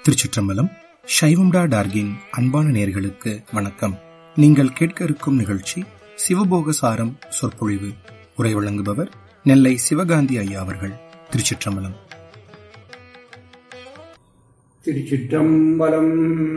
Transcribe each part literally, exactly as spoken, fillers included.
திருச்சிற்றம்பலம். சைவம்டா டார்கின் அன்பான நேயர்களுக்கு வணக்கம். நீங்கள் கேட்க இருக்கும் நிகழ்ச்சி சிவபோக சாரம் சொற்பொழிவு. உரை வழங்குபவர் நெல்லை சிவகாந்தி ஐயா அவர்கள். திருச்சிற்றம்பலம். திருச்சிற்றம்பலம்.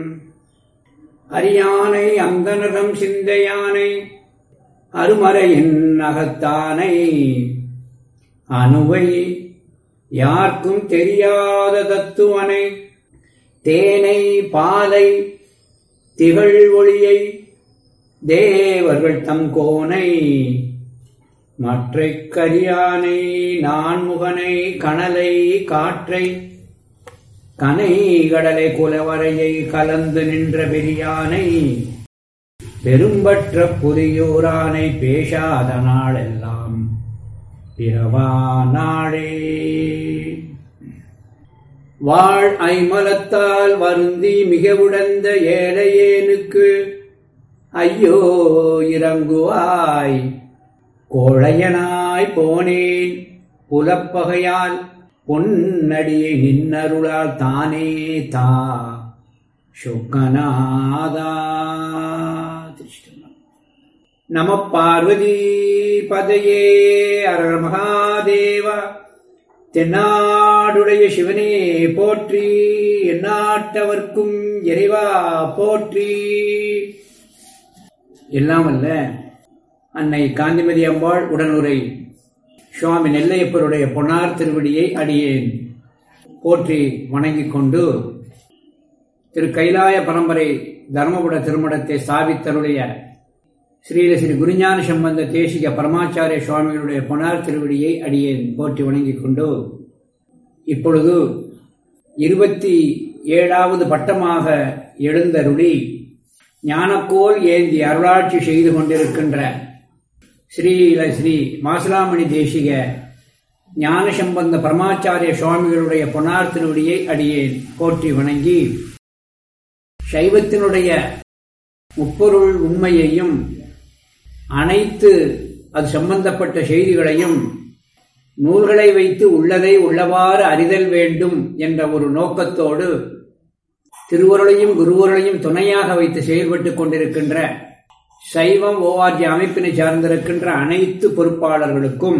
அரியானை அந்தனதம் சிந்தையானை அருமறையின் அகத்தானை அணுவை யார்க்கும் தெரியாத தத்துவனை தேனை பாலை திகழ் ஒளியை தேவர்கள் தம் கோனை மற்றைக் கரியானை நான்முகனை கனலை காற்றை கனை கடலை குலவரையை கலந்து நின்ற பெரியானை பெரும்பற்ற புரியோரானை பேசாத நாளெல்லாம் பிறவா நாளே. வாழ் ஐமலத்தால் வருந்தி மிக உடந்த ஏழையேனுக்கு ஐயோ இறங்குவாய். கோழையனாய் போனேன் புலப்பகையால் பொன்னடியை நின்னருளால் தானே தா சுக்கநாதா. நம பார்வதி பதையே அரர் மகாதேவா. தென்னாடுடைய சிவனே போற்றி, எந்நாட்டவர்க்கும் இறைவா போற்றி. எல்லாம் அல்ல அன்னை காந்திமதி அம்பாள் உடனுரை சுவாமி நெல்லையப்பருடைய பொன்னார் திருவடியை அடியேன் போற்றி வணங்கிக் கொண்டு, திரு கைலாய பரம்பரை தர்மபுர திருமணத்தை ஸ்தாபித்தருடைய ஸ்ரீல ஸ்ரீ குருஞான சம்பந்த தேசிக பரமாச்சாரிய சுவாமிகளுடைய பொன்னார் திருவடியை அடியேன் போற்றி வணங்கிக் கொண்டு, இப்பொழுது இருபத்தி ஏழாவது பட்டமாக எழுந்தருளி ஞானக்கோல் ஏந்தி அருளாட்சி செய்து கொண்டிருக்கின்ற ஸ்ரீல ஸ்ரீ மாசிலாமணி தேசிக ஞானசம்பந்த பரமாச்சாரிய சுவாமிகளுடைய பொன்னார் திருவடியை அடியேன் போற்றி வணங்கி, சைவத்தினுடைய முப்பொருள் உண்மையையும் அனைத்து அது சம்பந்தப்பட்ட செய்திகளையும் நூல்களை வைத்து உள்ளதை உள்ளவாறு அறிதல் வேண்டும் என்ற ஒரு நோக்கத்தோடு திருவருளையும் குருவருளையும் துணையாக வைத்து செயல்பட்டுக் கொண்டிருக்கின்ற சைவம் ஓஆர்ஜி அமைப்பினை சார்ந்திருக்கின்ற அனைத்து பொறுப்பாளர்களுக்கும்,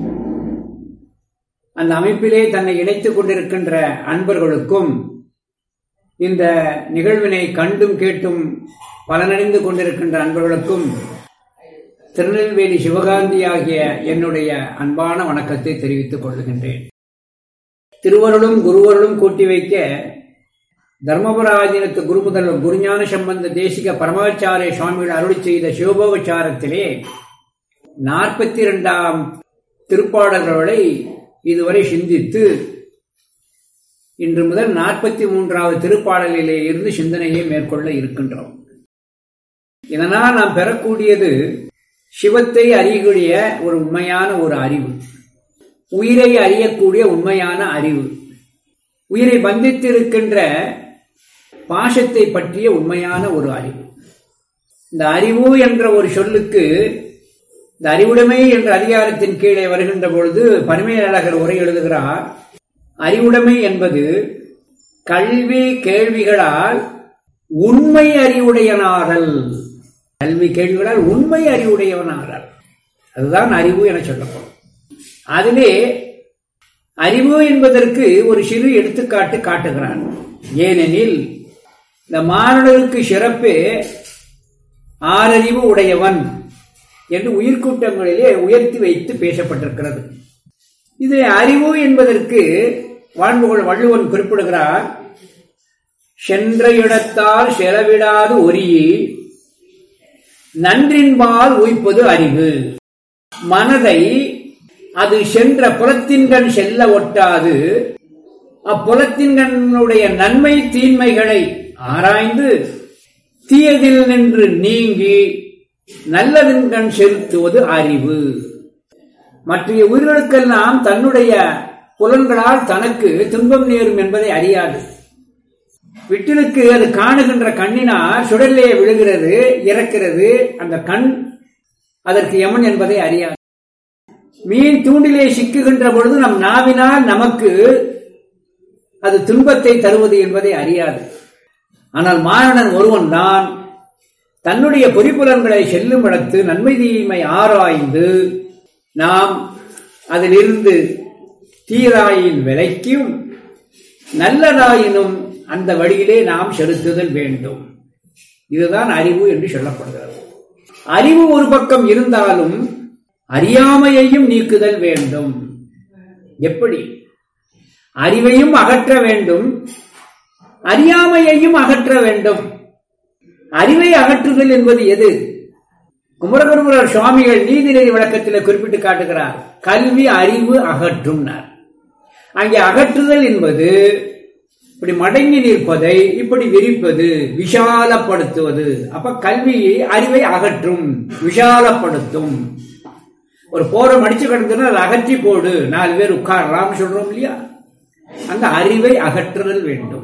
அந்த அமைப்பிலே தன்னை இணைத்துக் கொண்டிருக்கின்ற அன்பர்களுக்கும், இந்த நிகழ்வினை கண்டும் கேட்டும் பலனடைந்து கொண்டிருக்கின்ற அன்பர்களுக்கும் திருநெல்வேலி சிவகாந்தி ஆகிய என்னுடைய அன்பான வணக்கத்தை தெரிவித்துக் கொள்கின்றேன். திருவருளும் குருவருளும் கூட்டி வைக்க தர்மபுர ஆதீனத்து குருமுதல்வர் குருஞான சம்பந்த தேசிக பரமாச்சாரிய சுவாமிகள் அருளி செய்த சிவபோகச்சாரத்திலே நாற்பத்தி இரண்டாம் திருப்பாடல்களை இதுவரை சிந்தித்து, இன்று முதல் நாற்பத்தி மூன்றாவது திருப்பாடலிலே இருந்து சிந்தனையை மேற்கொள்ள இருக்கின்றோம். இதனால் நாம் பெறக்கூடியது சிவத்தை அறியக்கூடிய ஒரு உண்மையான ஒரு அறிவு, உயிரை அறியக்கூடிய உண்மையான அறிவு, உயிரை பந்தித்திருக்கின்ற பாசத்தை பற்றிய உண்மையான ஒரு அறிவு. இந்த அறிவு என்ற ஒரு சொல்லுக்கு, இந்த அறிவுடைமை என்ற அதிகாரத்தின் கீழே வருகின்ற பொழுது பரிமேலழகர் உரை எழுதுகிறார். அறிவுடைமை என்பது கல்வி கேள்விகளால் உண்மை அறிவுடையனாதல். கல்வி கேள்விகளால் உண்மை அறிவுடையவனாதல், அதுதான் அறிவு என சொல்லப்படும். அதிலே அறிவு என்பதற்கு ஒரு சிறு எடுத்துக்காட்டு காட்டுகிறான். ஏனெனில் இந்த மானுடருக்கு சிறப்பு ஆறறிவு உடையவன் என்று உயிர்கூட்டங்களிலே உயர்த்தி வைத்து பேசப்பட்டிருக்கிறது. இது அறிவு என்பதற்கு வாழ்வுகள் வள்ளுவன் குறிப்பிடுகிறார். சென்ற இடத்தால் செலவிடாது ஒரியே நன்றின்பால் உய்ப்பது அறிவு. மனதை அது சென்ற புலத்தின்கண் செல்ல ஒட்டாது அப்புலத்தின்கண்ணுடைய நன்மை தீன்மைகளை ஆராய்ந்து தீயதில் நின்று நீங்கி நல்லதின்கண் செலுத்துவது அறிவு. மற்ற உயிர்களுக்கெல்லாம் தன்னுடைய புலன்களால் தனக்கு துன்பம் நேரும் என்பதை அறியாது. விட்டிலுக்கு அது காணுகின்ற கண்ணினால் சுடலே விழுகிறது, இறக்கிறது. அந்த கண் அதற்கு யமன் என்பதை அறியாது. மீன் தூண்டிலே சிக்குகின்ற பொழுது நம் நாவினால் நமக்கு அது துன்பத்தை தருவது என்பதை அறியாது. ஆனால் மாரணன் ஒருவன் தான் தன்னுடைய பொறிப்புலன்களை செல்லும் இடத்து நன்மை தீமை ஆராய்ந்து நாம் அதிலிருந்து தீராயின் விலைக்கும் நல்லதாயினும் அந்த வழியிலே நாம் செலுத்துதல் வேண்டும். இதுதான் அறிவு என்று சொல்லப்படுகிறது. அறிவு ஒரு பக்கம் இருந்தாலும் அறியாமையையும் நீக்குதல் வேண்டும். எப்படி? அறிவையும் அகற்ற வேண்டும், அறியாமையையும் அகற்ற வேண்டும். அறிவை அகற்றுதல் என்பது எது? குமரகுருபரர் சுவாமிகள் நீதிநெறி விளக்கத்தில் குறிப்பிட்டு காட்டுகிறார். கல்வி அறிவு அகற்றும். அங்கே அகற்றுதல் என்பது இப்படி மடங்கி நிற்பதை இப்படி விரிப்பது, விஷாலப்படுத்துவது. அப்ப கல்வியை அறிவை அகற்றும், விஷாலப்படுத்தும். ஒரு போரம் அடிச்சு கிடந்ததுன்னா அதை அகற்றி போடு, நாலு பேர் உட்காரலாம் சொல்றோம் இல்லையா? அந்த அறிவை அகற்றுதல் வேண்டும்,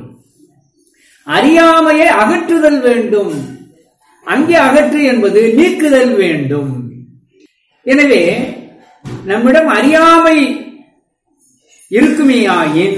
அறியாமையை அகற்றுதல் வேண்டும். அங்கே அகற்று என்பது நீக்குதல் வேண்டும். எனவே நம்மிடம் அறியாமை இருக்குமேயாயின்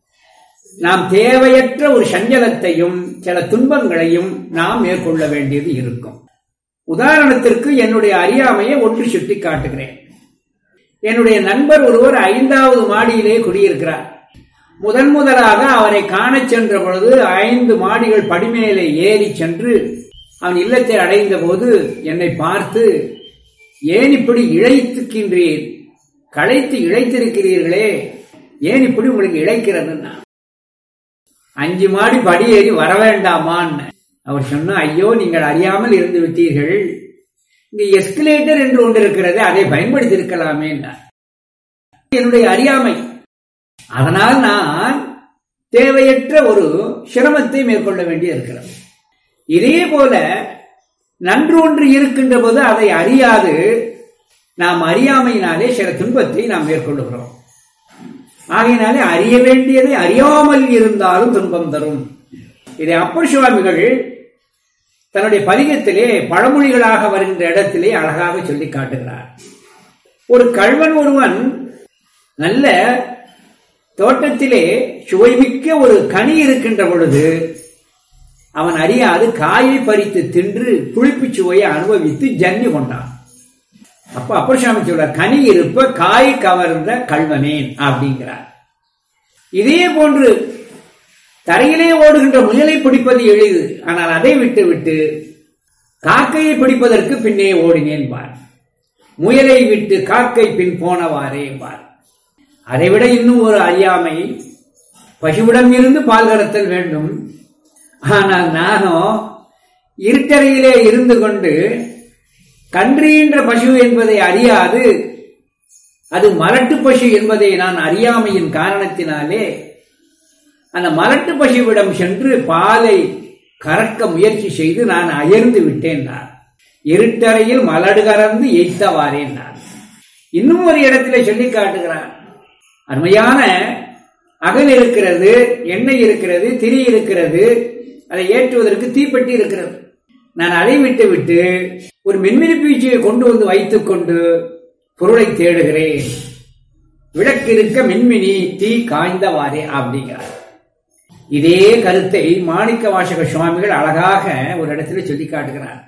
நாம் தேவையற்ற ஒரு சஞ்சலத்தையும் சில துன்பங்களையும் நாம் மேற்கொள்ள வேண்டியது இருக்கும். உதாரணத்திற்கு என்னுடைய அறியாமையை ஒன்று சுட்டி காட்டுகிறேன். என்னுடைய நண்பர் ஒருவர் ஐந்தாவது மாடியிலே குடியிருக்கிறார். முதன் முதலாக அவரை காணச் சென்ற பொழுது ஐந்து மாடிகள் படிமேலே ஏறி சென்று அவன் இல்லத்தை அடைந்த போது என்னை பார்த்து, ஏன் இப்படி இழைத்துக்கின்றீர், களைத்து இழைத்திருக்கிறீர்களே, ஏன் இப்படி உங்களுக்கு இழைக்கிறதுன்னா, அஞ்சு மாடி படி ஏறி வர வேண்டாமான்னு அவர் சொன்ன, ஐயோ நீங்கள் அறியாமல் இருந்து விட்டீர்கள், இங்க எஸ்கலேட்டர் என்று ஒன்று இருக்கிறது, அதை பயன்படுத்தி இருக்கலாமே. என்னுடைய அறியாமை, அதனால் நான் தேவையற்ற ஒரு சிரமத்தை மேற்கொள்ள வேண்டி இருக்கிறது. இதே போல நன்று ஒன்று இருக்கின்ற போது அதை அறியாது நாம் அறியாமையினாலே சில துன்பத்தை நாம் மேற்கொள்ளுகிறோம். ஆகையினாலே அறிய வேண்டியதை அறியாமல் இருந்தாலும் துன்பம் தரும். இதை அப்பர் சுவாமிகள் தன்னுடைய பதிகத்திலே பழமொழிகளாக வருகின்ற இடத்திலே அழகாக சொல்லி காட்டுகிறார். ஒரு கள்வன் ஒருவன் நல்ல தோட்டத்திலே சுவைமிக்க ஒரு கனி இருக்கின்ற பொழுது அவன் அறியாது காயை பறித்து தின்று புளிப்பு சுவையை அனுபவித்து ஜன்னி கொண்டான். அப்ப அப்பர் சுவாமி சொல்றார், கனி இருப்ப காய் கவர்ந்த கள்வனேன் அப்படிங்கிறார். இதே போன்று தரையிலே ஓடுகின்ற முயலை பிடிப்பது எளிது, ஆனால் அதை விட்டு விட்டு காக்கையை பிடிப்பதற்கு பின்னே ஓடினேன் பார், முயலை விட்டு காக்கை பின் போனவாறே பார். அதைவிட இன்னும் ஒரு அறியாமை, பசுவிடம் இருந்து பால் கறத்தல் வேண்டும். ஆனால் நானும் இருட்டறையிலே இருந்து கொண்டு கன்றீன்ற பசு என்பதை அறியாது அது மலட்டு பசு என்பதை நான் அறியாமையின் காரணத்தினாலே அந்த மலட்டு பசுவிடம் சென்று பாலை கறக்க முயற்சி செய்து நான் அயர்ந்து விட்டேன். நான் இருட்டறையில் மலடு கறந்து எய்த்தவாறேன். நான் இன்னும் ஒரு இடத்திலே சொல்லி காட்டுகிறான். அருமையான அகல் இருக்கிறது, எண்ணெய் இருக்கிறது, திரி இருக்கிறது, அதை ஏற்றுவதற்கு தீப்பெட்டி இருக்கிறது. நான் அதை விட்டு விட்டு ஒரு மின்மினி பீச்சியை கொண்டு வந்து வைத்துக் கொண்டு பொருளை தேடுகிறேன். விளக்கு இருக்க மின்மினி தீ காய்ந்தவாறே அப்படிங்கிறார். இதே கருத்தை மாணிக்க வாசக சுவாமிகள் அழகாக ஒரு இடத்துல சொல்லி காட்டுகிறார்.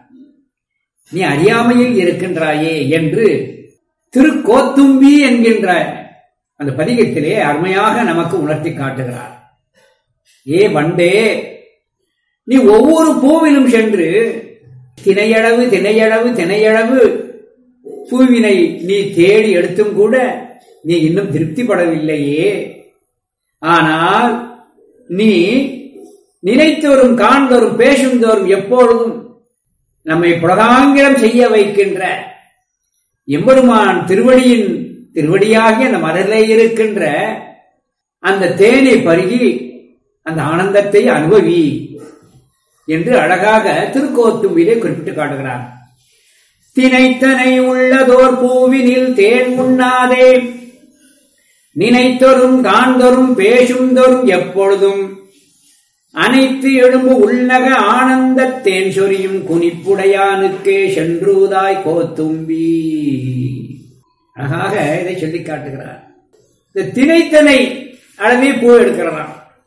நீ அறியாமையில் இருக்கின்றாயே என்று திருக்கோத்தும்பி என்கின்ற அந்த பதிகத்திலே அருமையாக நமக்கு உணர்த்தி காட்டுகிறார். ஏ வண்டே, நீ ஒவ்வொரு பூவிலும் சென்று தினையளவு தினையளவு தினையளவு பூவினை நீ தேடி எடுத்தும் கூட நீ இன்னும் திருப்திப்படவில்லையே. ஆனால் நீ நினைத்தோறும் காண்தோறும் பேசும் தோறும் எப்பொழுதும் நம்மை புலகாங்கிரம் செய்ய வைக்கின்ற எம்பெருமான் திருவடியின் திருவடியாகிய அந்த மலரிலே இருக்கின்ற அந்த தேனை பருகி அந்த ஆனந்தத்தை அனுபவி என்று அழகாக திருக்கோத்தும்பிலே குறிப்பிட்டு காட்டுகிறார். தினைத்தனை உள்ளதோர் பூவினில் தேன் உண்ணாதே, நினைத்தொரும் காண்தொரும் பேசும் தோறும் எப்பொழுதும் அனைத்து எழும்பு உள்ளக ஆனந்த தேன் சொரியும் குனிப்புடையானுக்கே சென்றுதாய் கோத்தும்பி. அழகாக இதை சொல்லி காட்டுகிறார். இந்த தினைத்தனை அளவே பூ எடுக்கிறான்.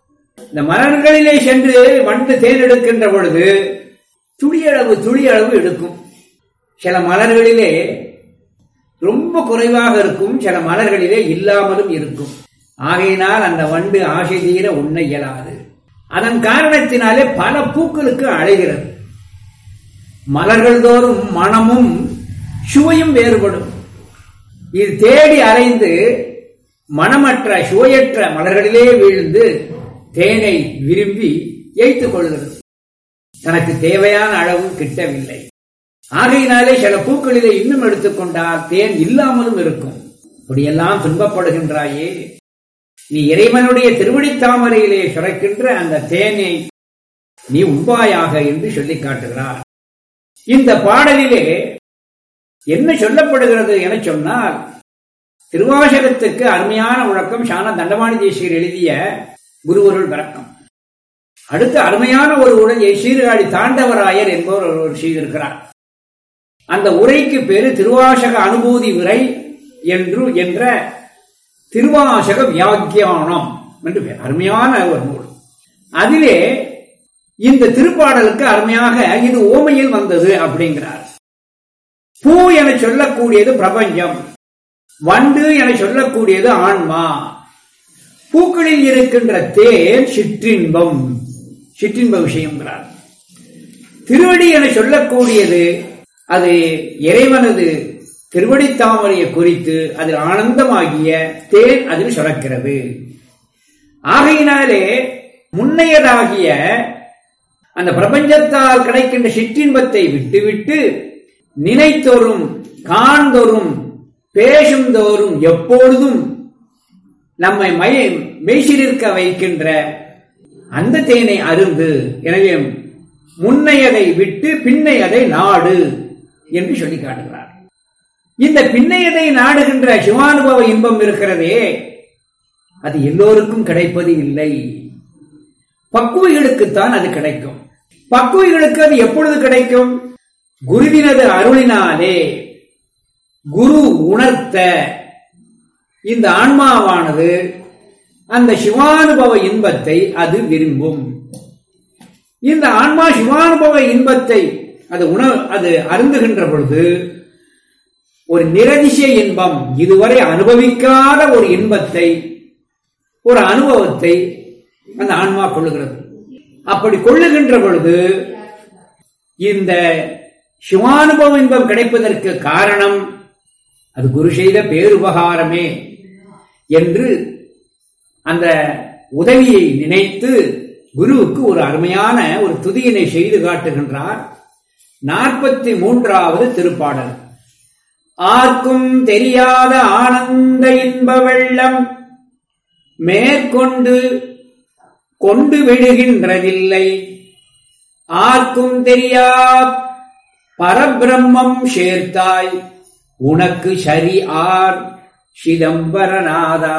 இந்த மலர்களிலே சென்று வண்டு தேன் எடுக்கின்ற பொழுது துளியளவு துளியளவு எடுக்கும். சில மலர்களிலே ரொம்ப குறைவாக இருக்கும், சில மலர்களிலே இல்லாமலும் இருக்கும். ஆகையினால் அந்த வண்டு ஆசை தீர உண்ண இயலாது. அதன் காரணத்தினாலே பல பூக்களுக்கு அழைகிறது. மலர்கள் தோறும் மனமும் சுவையும் வேறுபடும். இது தேடி அலைந்து மனமற்ற சுவையற்ற மலர்களிலே வீழ்ந்து தேனை விரும்பி ஏய்த்துக் கொள்கிறது. தனக்கு தேவையான அளவு கிட்டவில்லை. ஆகையினாலே சில பூக்களிலே இன்னும் எடுத்துக்கொண்டால் தேன் இல்லாமலும் இருக்கும். இப்படியெல்லாம் துன்பப்படுகின்றாயே, நீ இறைவனுடைய திருவடி தாமரையிலே சுரக்கின்ற அந்த தேனை நீ உண்பாயாக என்று சொல்லி காட்டுகிறார். இந்த பாடலிலே என்ன சொல்லப்படுகிறது என சொன்னால், திருவாசகத்துக்கு அருமையான விளக்கம் ஞான தண்டபாணி தேசிகர் எழுதிய குருவருள் விளக்கம். அடுத்து அருமையான ஒரு உரையை சீர்காழி தாண்டவராயர் என்பவர் ஒருவர் செய்திருக்கிறார். அந்த உரைக்கு பேரு திருவாசக அனுபூதி உரை என்று என்ற திருவாசக வியாக்கியானம் என்று பேர். அருமையான ஒரு நூல். அதிலே இந்த திருப்பாடலுக்கு அருமையாக இது ஓமையில் வந்தது அப்படிங்கிறார். பூ என சொல்லக்கூடியது பிரபஞ்சம், வண்டு என சொல்லக்கூடியது ஆன்மா, பூக்களில் இருக்கின்ற தேன் சிற்றின்பம், சிற்றின்ப விஷயங்கிறார். திருவடி என சொல்லக்கூடியது அது இறைவனது திருவடி தாமரையை குறித்து அது ஆனந்தமாகிய தேன் அதில் சுரக்கிறது. ஆகையினாலே முன்னையதாகிய அந்த பிரபஞ்சத்தால் கிடைக்கின்ற சிற்றின்பத்தை விட்டுவிட்டு நினைத்தோறும் காண்தோறும் பேசும் தோறும் எப்பொழுதும் நம்மை மெய்சிலிருக்க வைக்கின்ற அந்த தேனை அருந்து. எனவே முன்னையதை விட்டு பின்னையதை நாடு என்று சொல்லி காட்டுகிறார். இந்த பின்னையதை நாடுகின்ற சிவானுபவ இன்பம் இருக்கிறதே, அது எல்லோருக்கும் கிடைப்பது இல்லை. பக்குவிகளுக்குத்தான் அது கிடைக்கும். பக்குவிகளுக்கு அது எப்பொழுது கிடைக்கும்? குருவினது அருளினாலே. குரு உணர்த்த இந்த ஆன்மாவானது அந்த சிவானுபவ இன்பத்தை அது விரும்பும். இந்த ஆன்மா சிவானுபவ இன்பத்தை அது உண அது அருந்துகின்ற பொழுது ஒரு நிரதிசய இன்பம், இதுவரை அனுபவிக்காத ஒரு இன்பத்தை, ஒரு அனுபவத்தை அந்த ஆன்மா கொள்ளுகிறது. அப்படி கொள்ளுகின்ற பொழுது இந்த சிவானுபவ இன்பம் கிடைப்பதற்கு காரணம் அது குரு செய்த பேருபகாரமே என்று அந்த உதவியை நினைத்து குருவுக்கு ஒரு அருமையான ஒரு துதியினை செய்து காட்டுகின்றார். நாற்பத்தி மூன்றாவது திருப்பாடல். ஆர்க்கும் தெரியாத ஆனந்த இன்ப வெள்ளம் மேற்கொண்டு கொண்டு விடுகின்றதில்லை. ஆர்க்கும் தெரியா பரபிரம்மம் சேர்த்தாய் உனக்கு சரி ஆர் சிதம்பரநாதா.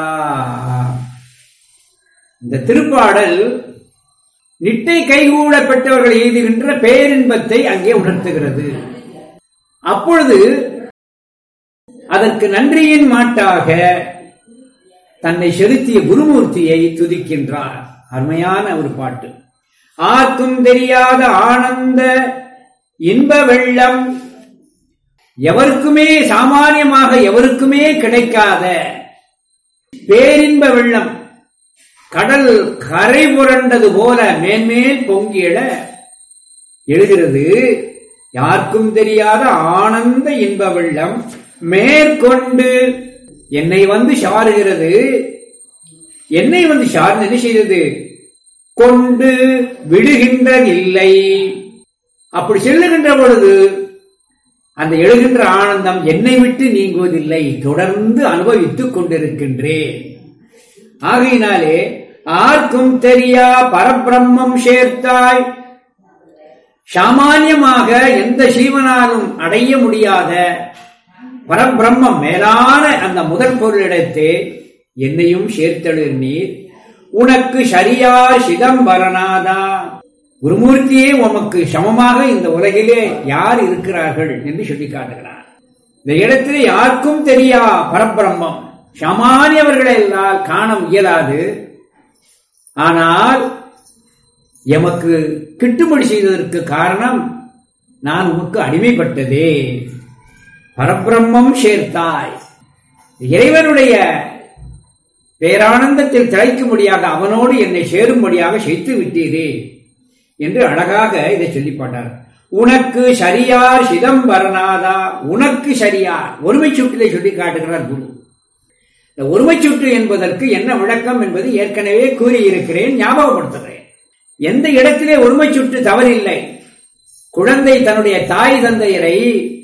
இந்த திருப்பாடல் நிட்டை கைகூட பெற்றவர்கள் எழுதுகின்ற பேரின்பத்தை அங்கே உணர்த்துகிறது. அப்பொழுது அதற்கு நன்றியின் மாட்டாக தன்னை செலுத்திய குருமூர்த்தியை துதிக்கின்றார். அருமையான ஒரு பாட்டு. ஆர்க்கும் தெரியாத ஆனந்த இன்ப வெள்ளம், எவருக்குமே சாமானியமாக எவருக்குமே கிடைக்காத பேரின்ப வெள்ளம், கடல் கரை புரண்டது போல மேன்மேல் பொங்கியட எழுகிறது. யாருக்கும் தெரியாத ஆனந்த இன்ப வெள்ளம் மேற்கொண்டு என்னை வந்து சாருகிறது. என்னை வந்து சார்ந்து என்ன செய்தது? கொண்டு விடுகின்றதில்லை. அப்படி செல்லுகின்ற பொழுது அந்த எழுகின்ற ஆனந்தம் என்னை விட்டு நீங்குவதில்லை, தொடர்ந்து அனுபவித்துக் கொண்டிருக்கின்றேன். ஆகையினாலே ஆர்க்கும் தெரியா பரபிரம்மம் சேர்த்தாய், சாமானியமாக எந்த சீவனாலும் அடைய முடியாத பரபிரம்மம் மேலான அந்த முதல் பொருளிடத்தே என்னையும் சேர்த்தெழு நீர். உனக்கு சரியா சிதம்பரநாதா, குருமூர்த்தியே உமக்கு சமமாக இந்த உலகிலே யார் இருக்கிறார்கள் என்று சொல்லி காட்டுகிறார். இந்த இடத்திலே யாருக்கும் தெரியா பரபிரம்மம், சாமானியவர்களெல்லாம் காண இயலாது. ஆனால் எமக்கு கிட்டுமடி செய்ததற்கு காரணம் நான் உமக்கு அடிமைப்பட்டதே. பரபிரம்மம் சேர்த்தாய், இறைவனுடைய பேரானந்தத்தில் திளைக்கும்படியாக அவனோடு என்னை சேரும்படியாக செய்து விட்டீரே என்று அழகாக இதை சொல்லி பாட்டார். உனக்கு சரியார் சிதம்பரநாதா, உனக்கு சரியார் ஒருமை சுட்டிலே சொல்லி காட்டுகிறார் குரு. இந்த ஒருமை சுட்டு என்பதற்கு என்ன விளக்கம் என்பது ஏற்கனவே கூறியிருக்கிறேன், ஞாபகப்படுத்துகிறேன். எந்த இடத்திலே ஒருமை சுட்டு தவறில்லை. குழந்தை தன்னுடைய தாய் தந்தையரை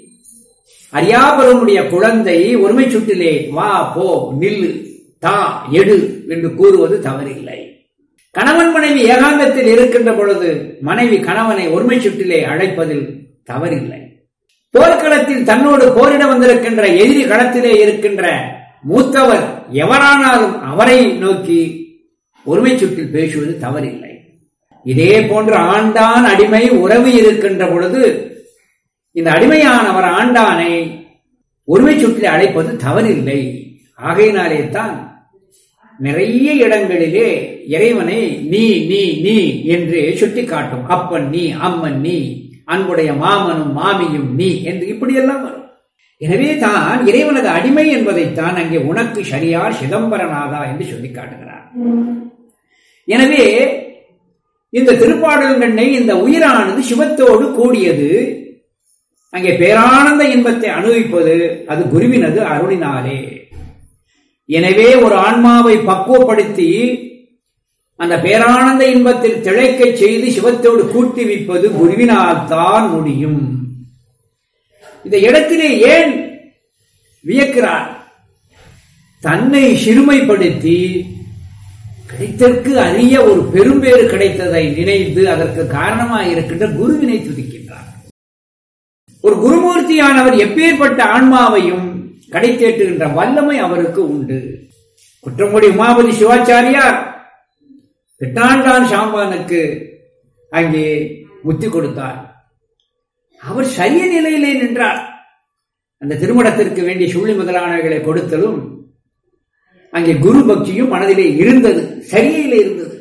அறியாபருடைய குழந்தை ஒருமை சுட்டிலே வா போ நில்லு தா எடு என்று கூறுவது தவறில்லை. கணவன் மனைவி ஏகாந்தத்தில் இருக்கின்ற பொழுது மனைவி கணவனை ஒருமை சுட்டிலே அழைப்பதில் தவறில்லை. போர்க்களத்தில் தன்னோடு போரிட வந்திருக்கின்ற எதிரி களத்திலே இருக்கின்ற மூத்தவர் எவரானாலும் அவரை நோக்கி ஒருமை சுட்டில் பேசுவது தவறில்லை. இதே போன்று ஆண்டான் அடிமை உறவு இருக்கின்ற பொழுது இந்த அடிமையானவர் ஆண்டானை ஒருமை சுட்டிலே அழைப்பது தவறில்லை. ஆகையினாலே தான் நிறைய இடங்களிலே இறைவனை நீ நீ நீ என்று சுட்டி காட்டும். அப்பன் நீ, அம்மன் நீ, அன்புடைய மாமனும் மாமியும் நீ என்று இப்படியெல்லாம் வரும். எனவே தான் இறைவனது அடிமை என்பதைத்தான் அங்கே உனக்கு சரியார் சிதம்பரநாதா என்று சொல்லி காட்டுகிறார். எனவே இந்த திருப்பாடல்களை இந்த உயிரானது சிவத்தோடு கூடியது, அங்கே பேரானந்த இன்பத்தை அனுபவிப்பது அது குருவினது அருளினாலே. எனவே ஒரு ஆன்மாவை பக்குவப்படுத்தி அந்த பேரானந்த இன்பத்தில் திளைக்க செய்து சிவத்தோடு கூட்டி வைப்பது குருவினால் தான் முடியும். இந்த இடத்திலே ஏன் வியக்கிறார்? தன்னை சிறுமைப்படுத்தி கிடைத்தற்கு அரிய ஒரு பெரும்பேறு கிடைத்ததை நினைத்து அதற்கு காரணமாக இருக்கின்ற குருவினை துதிக்கின்றார். ஒரு குருமூர்த்தியானவர் எப்பேற்பட்ட ஆன்மாவையும் கடை தேட்டுகின்ற வல்லமை அவருக்கு உண்டு. குற்றங்குடி உமாபதி சிவாச்சாரியார் பிட்டாண்டான் சாம்பானுக்கு அங்கே முத்தி கொடுத்தார். அவர் சரிய நிலையிலே நின்றார். அந்த திருமணத்திற்கு வேண்டிய சுள்ளி முதலானவைகளை கொடுத்தலும் அங்கே குரு பக்தியும் மனதிலே இருந்தது, சரியிலே இருந்தது.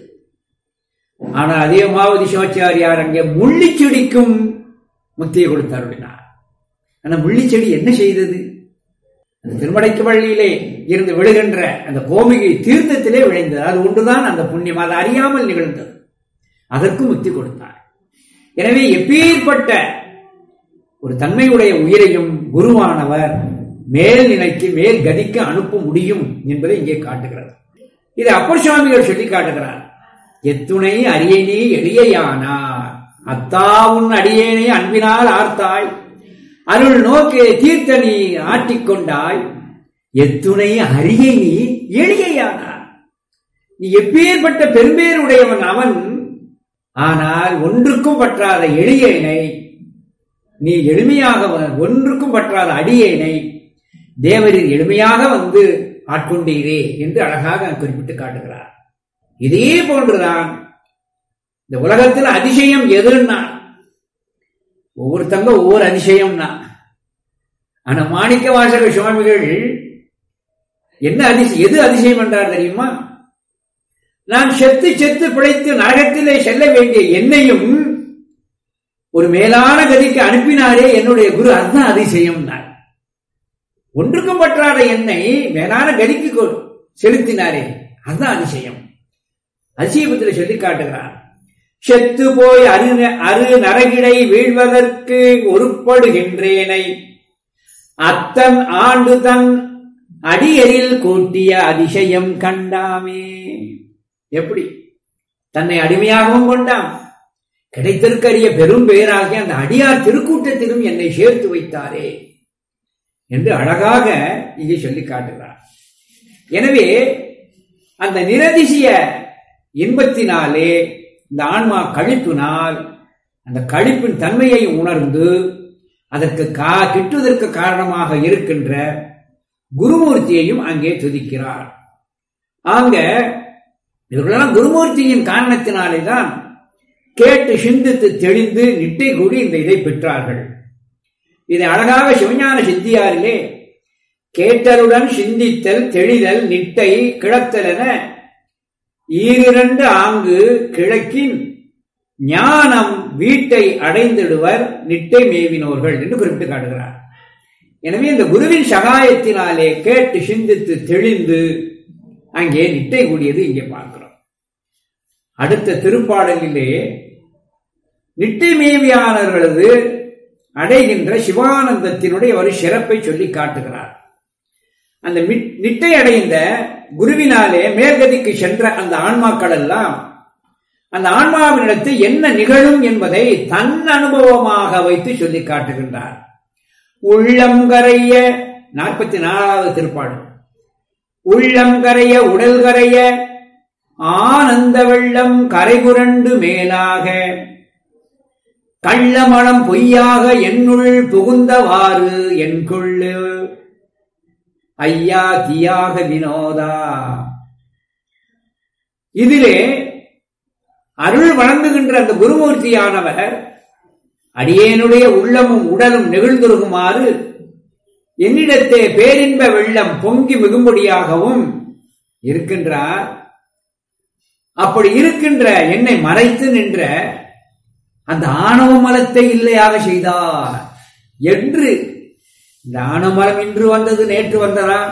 ஆனால் அதே உமாபதி சிவாச்சாரியார் அங்கே முள்ளிச்செடிக்கும் முத்தியை கொடுத்தார். அந்த முள்ளிச்செடி என்ன செய்தது? அந்த திருமடைக்கு வழியிலே இருந்து விழுகின்ற அந்த கோமிகை தீர்த்தத்திலே விளைந்தது. அது ஒன்றுதான் அந்த புண்ணியம், அது அறியாமல் நிகழ்ந்தது. அதற்கு முக்தி கொடுத்தார். எனவே எப்பேற்பட்ட ஒரு தன்மையுடைய உயிரையும் குருவானவர் மேல் நிலைக்கு மேல் கதிக்கு அனுப்ப முடியும் என்பதை இங்கே காட்டுகிறார். இதை அப்பர் சுவாமிகள் சொல்லி காட்டுகிறார். எத்துணை அரியணி எளியானார் அத்தா உன் அடியேனை அன்பினால் ஆர்த்தாய், அருள் நோக்கே தீர்த்த நீ ஆட்டிக்கொண்டாய், எத்துணை அரிய நீ எளியானார். நீ எப்பேற்பட்ட பெரும்பேருடையவன் அவன், ஆனால் ஒன்றுக்கும் பற்றாத எளியனை நீ எளிமையாக ஒன்றுக்கும் பற்றாத அடியேனை தேவரில் எளிமையாக வந்து ஆட்கொண்டீரே என்று அழகாக குறிப்பிட்டு காட்டுகிறார். இதே போன்றுதான் இந்த உலகத்தில் அதிசயம் எதுன்னா ஒவ்வொருத்தங்க ஒவ்வொரு அதிசயம்னா. ஆனா மாணிக்க வாசக சுவாமிகள் என்ன அதிசயம், எது அதிசயம் என்றார் தெரியுமா? நான் செத்து செத்து பிழைத்து நரகத்திலே செல்ல வேண்டிய என்னையும் ஒரு மேலான கதிக்கு அனுப்பினாரே என்னுடைய குரு, அதுதான் அதிசயம். ஒன்றுக்கும் பற்றாத என்னை மேலான கதிக்கு செலுத்தினாரே அதுதான் அதிசயம். அதிசயத்தில் சொல்லி காட்டுகிறார். செத்து போய் அரு அரு நரகிடை வீழ்வதற்கு ஒருப்படுகின்றேனை அத்தன் ஆண்டு தன் அடியரில் கூட்டிய அதிசயம் கண்டாமே. எப்படி தன்னை அடிமையாகவும் கொண்டான், கிடைத்திருக்கரிய பெரும் பெயராகிய அந்த அடியார் திருக்கூட்டத்திலும் என்னை சேர்த்து வைத்தாரே என்று அழகாக இங்கே சொல்லி காட்டுகிறார். எனவே அந்த நிரதிசிய இன்பத்தினாலே இந்த ஆன்மா கழிப்பினால் அந்த கழிப்பின் தன்மையை உணர்ந்து அதற்கு கா கிட்டுவதற்கு காரணமாக இருக்கின்ற குருமூர்த்தியையும் அங்கே துதிக்கிறார். ஆங்க இவர்களெல்லாம் குருமூர்த்தியின் காரணத்தினாலே தான் கேட்டு சிந்தித்து தெளிந்து நிட்டை கூடி இந்த இதை பெற்றார்கள். இதை அழகாக சிவஞான சித்தியாரிலே கேட்டலுடன் சிந்தித்தல் தெளிதல் நிட்டை கிளத்தல் என ஈரிரண்டு ஆங்கு கிழக்கின் ஞானம் வீட்டை அடைந்திடுவர் நிட்டை மேவினோர்கள் என்று குறிப்பிட்டு காட்டுகிறார். எனவே இந்த குருவின் சகாயத்தினாலே கேட்டு சிந்தித்து தெளிந்து அங்கே நிட்டை கூடியது இங்கே பார்க்கிறோம். அடுத்த திருப்பாடலிலே நிட்டை மேவியானவர்களது அடைகின்ற சிவானந்தத்தினுடைய ஒரு சிறப்பை சொல்லி காட்டுகிறார். அந்த நிட்டை அடைந்த குருவினாலே மேற்கதிக்கு சென்ற அந்த ஆன்மாக்கள் எல்லாம் அந்த ஆன்மாவினிடத்து என்ன நிகழும் என்பதை தன் அனுபவமாக வைத்து சொல்லி காட்டுகின்றார். உள்ளம் கரைய நாற்பத்தி நாலாவது திருப்பாடல். உள்ளம் கரைய உடல் கரைய ஆனந்த வெள்ளம் கரைபுரண்டு மேலாக கள்ளமணம் பொய்யாக என்னுள் புகுந்தவாறு என் கொள்ளு ஐயா தியாக வினோதா. இதிலே அருள் வழங்குகின்ற அந்த குருமூர்த்தியானவர் அடியேனுடைய உள்ளமும் உடலும் நெகிழ்ந்துருகுமாறு என்னிடத்தே பேரின்ப வெள்ளம் பொங்கி மிகும்படியாகவும் இருக்கின்றார். அப்படி இருக்கின்ற என்னை மறைத்து நின்ற அந்த ஆணவ மலத்தை இல்லையாக செய்தார் என்று. இந்த ஆணவ மலம் இன்று வந்தது நேற்று வந்ததா?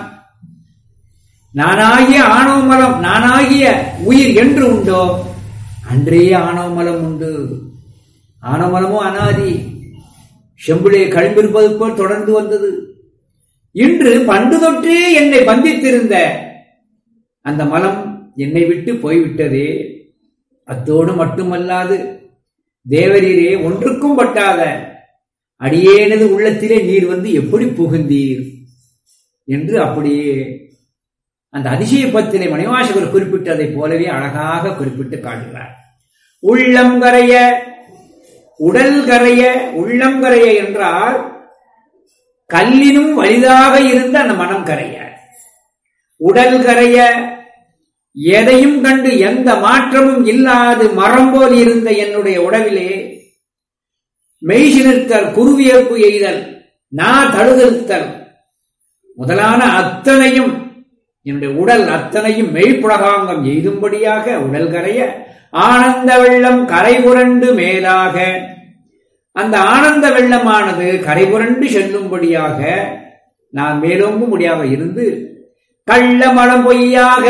நானாகிய ஆணவ மலம் நானாகிய உயிர் என்று உண்டோ அன்றே ஆணவ மலம் உண்டு. ஆணவ மலமும் அனாதி, செம்பிலே கழிந்திருப்பது போல் தொடர்ந்து வந்தது. இன்று பண்டு தொற்றே என்னை பந்தித்திருந்த அந்த மலம் என்னை விட்டு போய்விட்டதே. அத்தோடு மட்டுமல்லாது தேவரீரே ஒன்றுக்கும் பட்டாத அடியேனது உள்ளத்திலே நீர் வந்து எப்படி புகுந்தீர் என்று அப்படியே அந்த அதிசயப்பத்திலே மணிவாசகர் குறிப்பிட்டதை போலவே அழகாக குறிப்பிட்டு காட்டுகிறார். உள்ளம் கரைய உடல் கரைய. உள்ளம் கரைய என்றால் கல்லினும் வலிதாக இருந்த அந்த மனம் கரைய. உடல் கரைய எதையும் கண்டு எந்த மாற்றமும் இல்லாது மரம் போல் இருந்த என்னுடைய உடலிலே மெய்சிலிருத்தல், குருவியற்பு எய்தல், நா தழுதல் முதலான அத்தனையும் என்னுடைய உடல் அத்தனையும் மெய்ப்புலகாங்கம் எய்தும்படியாக உடல் கரைய ஆனந்த வெள்ளம் கரை புரண்டு மேலாக. அந்த ஆனந்த வெள்ளமானது கரை புரண்டு செல்லும்படியாக நான் மேலோங்கும்படியாக இருந்து கள்ள மலம் பொய்யாக.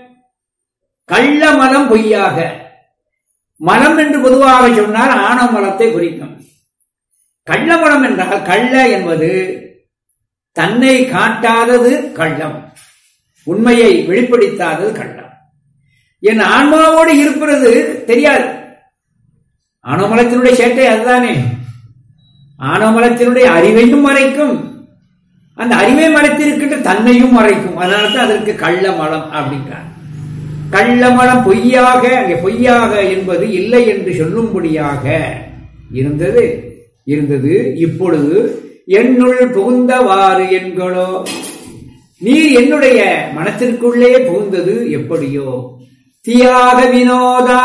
கள்ள மலம் பொய்யாக. மலம் என்று பொதுவாக சொன்னால் ஆணவ மலத்தை குறிக்கும். கள்ள மலம் என்றால் கள்ள என்பது தன்னை காட்டாதது கள்ளம், உண்மையை வெளிப்படுத்தாதது கள்ளம். என் ஆன்மாவோடு இருப்பது தெரியாது. ஆணவமலத்தினுடைய சேட்டை அதுதானே. ஆணவமலத்தினுடைய அறிவையும் மறைக்கும், அந்த அறிவை மறைத்திருக்கின்ற தன்னையும் மறைக்கும். அதனால்தான் அதற்கு கள்ள மலம் அப்படின்றார். கள்ள மலம் பொய்யாக. அங்கே பொய்யாக என்பது இல்லை என்று சொல்லும்படியாக இருந்தது இருந்தது இப்பொழுது என்னுள் புகுந்தவாறு என்களோ. நீர் என்னுடைய மனத்திற்குள்ளே புகுந்தது எப்படியோ. தியாக வினோதா.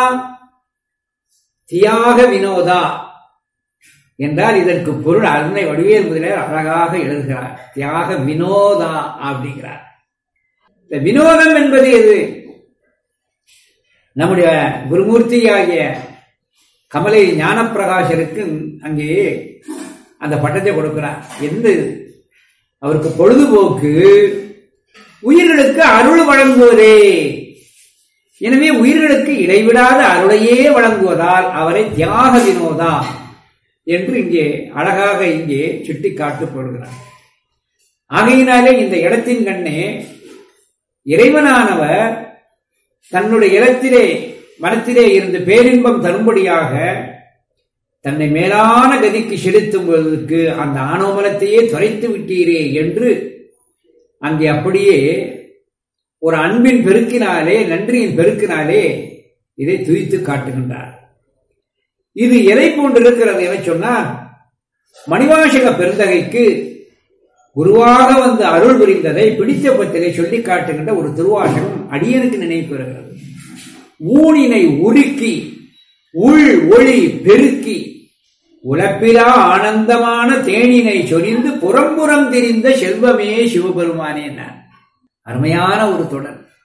தியாக வினோதா என்றால் இதற்கு பொருள் அருணை வடிவேல் முதலியார் அழகாக எழுதுகிறார். தியாக வினோதா அப்படிங்கிறார். இந்த வினோதம் என்பது எது? நம்முடைய குருமூர்த்தி ஆகிய கமலை ஞானப்பிரகாசருக்கு அங்கே அந்த பட்டத்தை கொடுக்கிறார். எந்த அவருக்கு பொழுதுபோக்கு உயிர்களுக்கு அருள் வழங்குவதே. எனவே உயிர்களுக்கு இடைவிடாத அருளையே வழங்குவதால் அவரை தியாக வினோதா என்று இங்கே அழகாக இங்கே சுட்டி காட்டப்படுகிறார். ஆகையினாலே இந்த இடத்தின் கண்ணே இறைவனானவர் தன்னுடைய இடத்திலே மனத்திலே இருந்து பேரின்பம் தரும்படியாக தன்னை மேலான கதிக்கு செலுத்துவதற்கு அந்த ஆணவமலத்தையே துரைத்து விட்டீரே என்று அங்கே அப்படியே ஒரு அன்பின் பெருக்கினாலே, நன்றியின் பெருக்கினாலே இதை துதித்து காட்டுகின்றார். இது எதை போன்றிருக்கிறது என சொன்னால், மணிவாசக பெருந்தகைக்கு குருவாக வந்து அருள் புரிந்ததை பிடித்த பத்திரை சொல்லி காட்டுகின்ற ஒரு திருவாசகம் அடியனுக்கு நினைப்பெறுகிறது. ஊனினை உருக்கி உள் ஒளி பெருக்கி உலப்பிலா ஆனந்தமான தேனினை சொரிந்து புறம்புறம் திரிந்த செல்வமே சிவபெருமானே. அருமையான ஒரு தொடர்.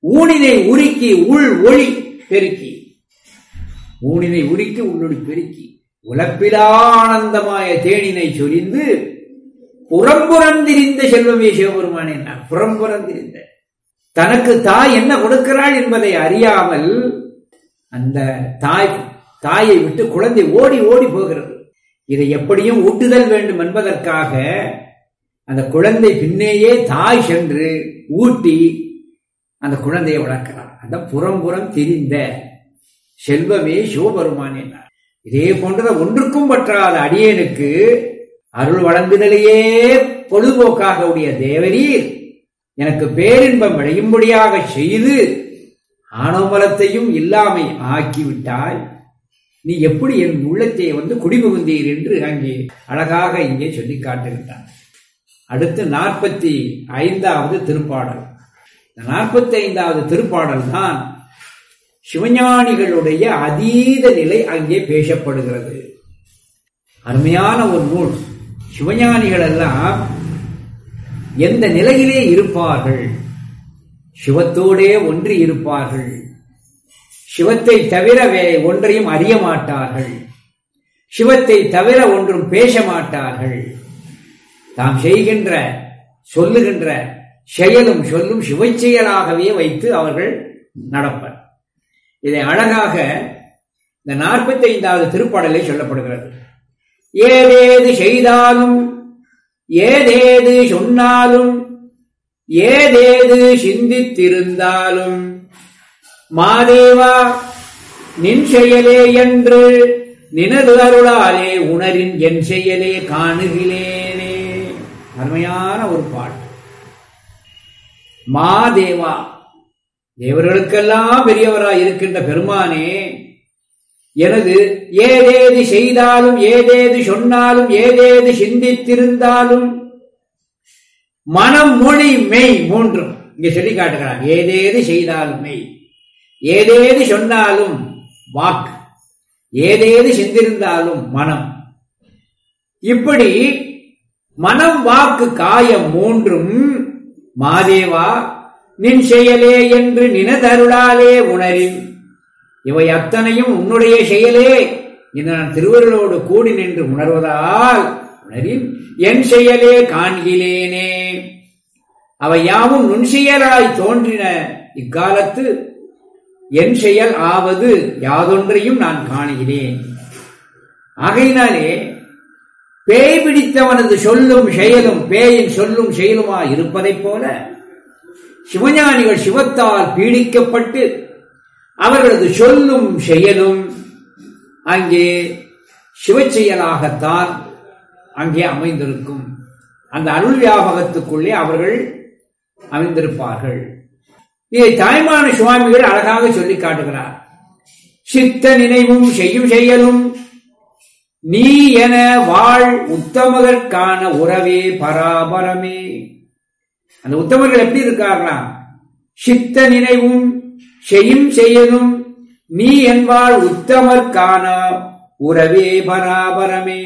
ஊனினை உருக்கி உள் ஒளி பெருக்கி, ஊனினை உருக்கி உள்ளொளி பெருக்கி உலப்பிலா ஆனந்தமாய தேனினை சொரிந்து புறம்புறந்திரிந்த செல்வமே சிவபெருமானே. புறம்புறந்திரிந்த தனக்கு தாய் என்ன கொடுக்கிறாள் என்பதை அறியாமல் அந்த தாய் தாயை விட்டு குழந்தை ஓடி ஓடி போகிறது. இதை எப்படியும் ஊட்டுதல் வேண்டும் என்பதற்காக அந்த குழந்தை பின்னேயே தாய் சென்று ஊட்டி அந்த குழந்தையை வளர்க்கிறார். அந்த புறம்புறம் திரிந்த செல்வமே சிவபெருமானே. இதே போன்ற ஒன்றுக்கும் பற்றாத அடியேனுக்கு அருள் வழங்குதலையே பொழுதுபோக்காக உடைய தேவரீர் எனக்கு பேரின்பம் விளையும்படியாக செய்து ஆணவமலத்தையும் இல்லாமை ஆக்கிவிட்டாய். நீ எப்படி என் உள்ளத்தை வந்து குடிபுகுந்தீர் என்று அங்கே அழகாக இங்கே சொல்லி காட்டுகின்றார். அடுத்து நாற்பத்தி ஐந்தாவது திருப்பாடல். நாற்பத்தி ஐந்தாவது திருப்பாடல் தான் சிவஞானிகளுடைய அதீத நிலை அங்கே பேசப்படுகிறது. அருமையான ஒரு நூல். சிவஞானிகள் எல்லாம் எந்த நிலையிலே இருப்பார்கள்? சிவத்தோடே ஒன்றி இருப்பார்கள். சிவத்தை தவிர வேறு ஒன்றையும் அறிய மாட்டார்கள். சிவத்தை தவிர ஒன்றும் பேச மாட்டார்கள். தாம் செய்கின்ற சொல்லுகின்ற செயலும் சொல்லும் சிவை செயலாகவே வைத்து அவர்கள் நடப்பர். இதை அழகாக இந்த நாற்பத்தி ஐந்தாவது திருப்பாடலில் சொல்லப்படுகிறது. ஏதேது செய்தாலும் ஏதேது சொன்னாலும் ஏதேது சிந்தித்திருந்தாலும் மாதேவா நின் செயலே என்று நினது அருளாலே உணரின் என் செயலே காணுகிலேனே. அருமையான ஒரு பாட்டு. மாதேவா, தேவர்களுக்கெல்லாம் பெரியவராய் இருக்கின்ற பெருமானே, எனது ஏதேது செய்தாலும் ஏதேது சொன்னாலும் ஏதேது சிந்தித்திருந்தாலும் மனம் மொழி மெய் மூன்றும் இங்கே சொல்லி காட்டுகிறார். ஏதேது செய்தாலும் மெய், ஏதேது சொன்னாலும் வாக்கு, ஏதேது சிந்திருந்தாலும் மனம். இப்படி மனம் வாக்கு காயம் மூன்றும் மாதேவா நின் செயலே என்று நினதருளாலே உணரின். இவை அத்தனையும் உன்னுடைய செயலே என்று நான் திருவருளோடு கூடி நின்று உணர்வதால் உணரின் என் செயலே காண்கிலேனே. அவை யாவும் நுண் செயலாய் தோன்றின இக்காலத்து என் செயல் ஆவது யாதொன்றையும் நான் காணுகிறேன். ஆகையினாலே பேய் பிடித்தவனது சொல்லும் செயலும் பேயின் சொல்லும் செயலுமா இருப்பதைப் போல சிவஞானிகள் சிவத்தால் பீடிக்கப்பட்டு அவர்களது சொல்லும் செயலும் அங்கே சிவ செயலாகத்தான் அங்கே அமைந்திருக்கும். அந்த அருள் வியாபகத்துக்குள்ளே அவர்கள் அமைந்திருப்பார்கள். இதை தாய்மான சுவாமிகள் அழகாக சொல்லி காட்டுகிறார். சித்த நினைவும் செய்யும் செயலும் நீ என வாழ் உத்தமகற்கான உறவே பராபரமே. அந்த உத்தமர்கள் எப்படி இருக்கார்களா? சித்த நினைவும் செய்யும் செயலும் நீ என்பாள் உத்தமர்கான உறவே பராபரமே.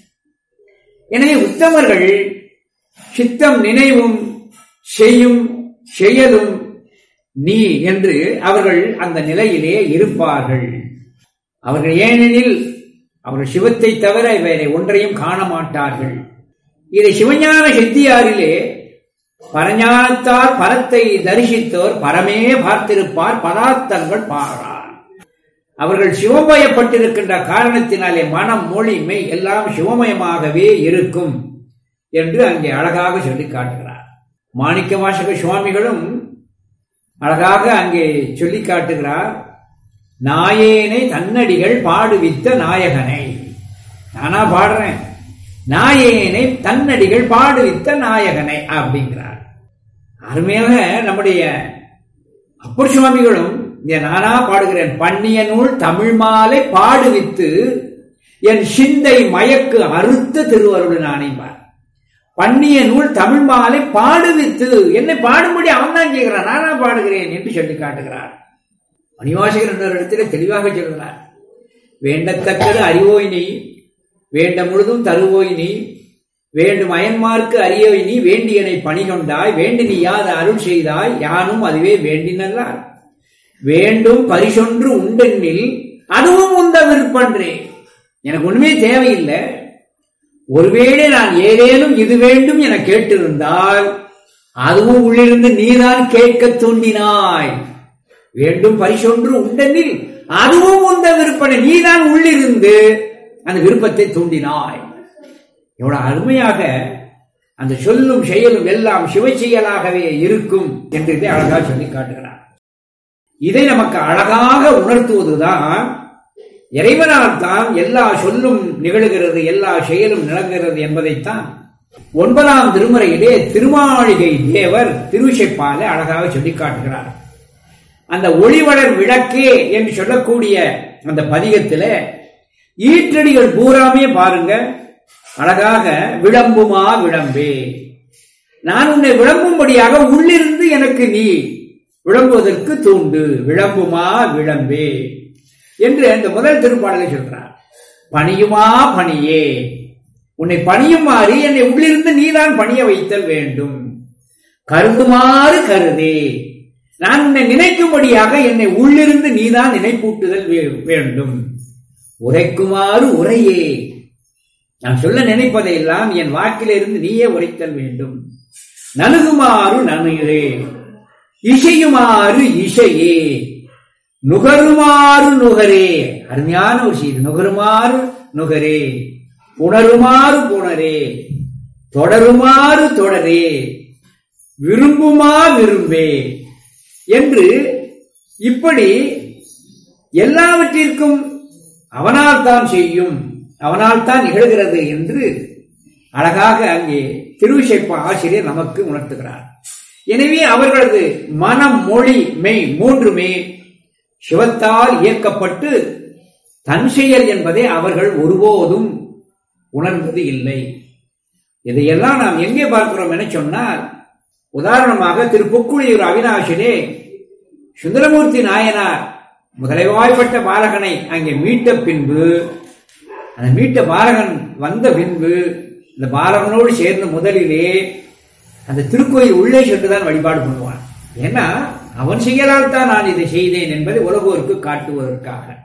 எனவே உத்தமர்கள் சித்தம் நினைவும் செய்யும் செயலும் நீ என்று அவர்கள் அந்த நிலையிலே இருப்பார்கள். அவர்கள் ஏனெனில் அவர்கள் சிவத்தை தவிர வேற ஒன்றையும் காண மாட்டார்கள். இதை சிவஞான சித்தியாரிலே பரஞானத்தார் பரத்தை தரிசித்தோர் பரமே பார்த்திருப்பார் பதார்த்தங்கள் பாரார். அவர்கள் சிவமயப்பட்டிருக்கின்ற காரணத்தினாலே மனம் மொழி மெய் எல்லாம் சிவமயமாகவே இருக்கும் என்று அங்கே அழகாக சொல்லி காட்டுகிறார். மாணிக்க வாசக சுவாமிகளும் அழகாக அங்கே சொல்லி காட்டுகிறார். நாயேனை தன்னடிகள் பாடுவித்த நாயகனை. நானா பாடுறேன், நாயேனை தன்னடிகள் பாடுவித்த நாயகனை அப்படிங்கிறார். அருமையாக நம்முடைய அப்பர் சுவாமிகளும் இங்க நானா பாடுகிறேன் பண்ணிய நூல் தமிழ் மாலை பாடுவித்து என் சிந்தை மயக்கு அறுத்த திருவருள் நானேம்பார். பண்ணிய நூல் தமிழ் மாலை பாடுவித்து என்னை பாடும்படி அவன் தான் கேட்கிறான், நானா பாடுகிறேன் என்று சொல்லி காட்டுகிறார். மணிவாசகர் என்ற இடத்திலே தெளிவாக சொல்கிறார். வேண்டத்தக்கது அறிவோய் நீ, வேண்ட முழுதும் தருவோய் நீ, வேண்டும் அயன்மார்க்கு அரியவை நீ வேண்டியனை பணி கொண்டாய் வேண்டி நீ யாது அருள் செய்தாய் யானும் அதுவே வேண்டினல்லார் வேண்டும் பரிசொன்று உண்டென்னில் அதுவும் உந்த விருப்பன்றே. எனக்கு ஒண்ணுமே தேவையில்லை. ஒருவேளை நான் ஏதேனும் இது வேண்டும் என கேட்டிருந்தால் அதுவும் உள்ளிருந்து நீதான் கேட்க தூண்டினாய். வேண்டும் பரிசொன்று உண்டெனில் அதுவும் உந்த விருப்பனை, நீதான் உள்ளிருந்து அந்த விருப்பத்தை தூண்டினாய். எவ்வளவு அருமையாக அந்த சொல்லும் செயலும் எல்லாம் சிவ செயலாகவே இருக்கும் என்று இதை அழகாக சொல்லி காட்டுகிறார். இதை நமக்கு அழகாக உணர்த்துவதுதான் இறைவனால் தான் எல்லா சொல்லும் நிகழ்கிறது, எல்லா செயலும் நிகழ்கிறது என்பதைத்தான் ஒன்பதாம் திருமுறையிலே திருமாளிகை தேவர் திருவிசைப்பால அழகாக சொல்லி காட்டுகிறார். அந்த ஒளிவளர் விளக்கே என்று சொல்லக்கூடிய அந்த பதிகத்தில ஈற்றடிகள் பூராமே பாருங்க அழகாக விளம்புமா விளம்பே, நான் உன்னை விளம்பும்படியாக உள்ளிருந்து எனக்கு நீ விளம்புவதற்கு தூண்டு, விளம்புமா விளம்பே என்று அந்த முதல் திருப்பாடலை சொல்றார். பணியுமா பணியே, உன்னை பணியுமாறு என்னை உள்ளிருந்து நீதான் பணிய வைத்தல் வேண்டும். கருதுமாறு கருதே, நான் உன்னை நினைக்கும்படியாக என்னை உள்ளிருந்து நீதான் நினைப்பூட்டுதல் வேண்டும். உரைக்குமாறு உரையே, நான் சொல்ல நினைப்பதையெல்லாம் என் வாக்கிலிருந்து நீயே உரைத்தல் வேண்டும். நணுகுமாறு நணுகிறே, இசையுமாறு இசையே, நுகருமாறு நுகரே. அருமையான ஒரு செய்தி. நுகருமாறு நுகரே, உணருமாறு புணரே, தொடருமாறு தொடரே, விரும்புமா விரும்பே என்று இப்படி எல்லாவற்றிற்கும் அவனால் தான் செய்யும், அவனால் தான் நிகழ்கிறது என்று அழகாக அங்கே திருவிசைப்பா ஆசிரியர் நமக்கு உணர்த்துகிறார். எனவே அவர்களது மனம் மொழி மெய் மூன்றுமே சிவத்தால் இயக்கப்பட்டு தன் செயல் என்பதை அவர்கள் ஒருபோதும் உணர்ந்தது இல்லை. இதையெல்லாம் நாம் எங்கே பார்க்கிறோம் என சொன்னால், உதாரணமாக திரு பொக்குழியூர் அவினாசிலே சுந்தரமூர்த்தி நாயனார் முதலைவாய்ப்பட்ட பாலகனை அங்கே மீட்ட பின்பு, அந்த மீட்ட பாலகன் வந்த பின்பு இந்த பாலகனோடு சேர்ந்த முதலிலே அந்த திருக்கோயில் உள்ளே சென்றுதான் வழிபாடு பண்ணுவான். ஏன்னா அவன் செயலால் தான் நான் இதை செய்தேன் என்பதை உலகோருக்கு காட்டுவதற்காக.